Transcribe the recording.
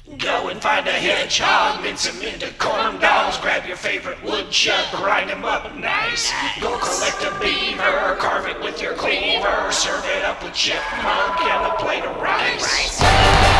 Go and find a hedgehog, mince him into corn dogs. Grab your favorite woodchuck, grind him up nice. Go collect a beaver, carve it with your cleaver. Serve it up with chipmunk and a plate of rice.